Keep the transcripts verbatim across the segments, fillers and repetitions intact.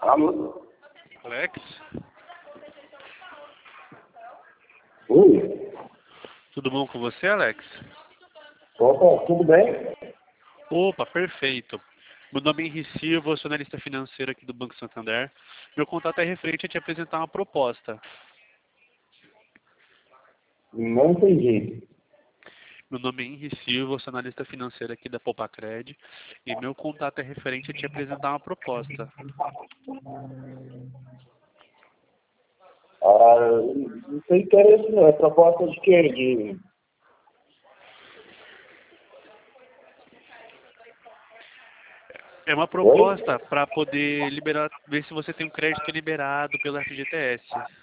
Alô? Alex? Oi? Tudo bom com você, Alex? Opa, tudo bem? Opa, perfeito. Meu nome é Henri Silva, sou analista financeiro aqui do Banco Santander. Meu contato é referente a te apresentar uma proposta. Não entendi. Meu nome é Henri Silva, sou analista financeiro aqui da Popacred. E meu contato é referente a te apresentar uma proposta. Ah, não tem interesse não. É proposta de quê? De... É uma proposta para poder liberar, ver se você tem um crédito liberado pelo F G T S.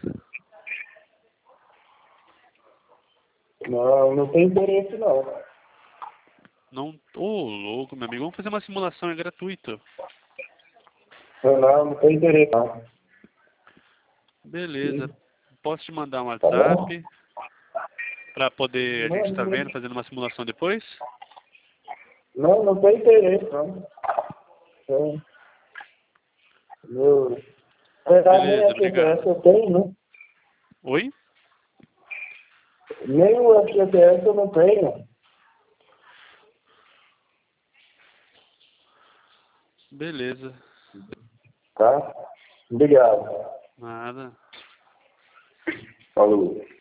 Não, não tem interesse não. Não, ô louco, meu amigo, vamos fazer uma simulação, é gratuito. Não, não, não tem interesse não. Beleza. Posso te mandar um Tá bom? WhatsApp para poder a gente estar vendo, fazendo uma simulação depois? Não, não tem interesse não. Então, meu... Na verdade, nem Beleza, F G T S obrigado. eu tenho, né? Oi? Nem o F G T S eu não tenho. Beleza. Tá? Obrigado. Nada. Falou.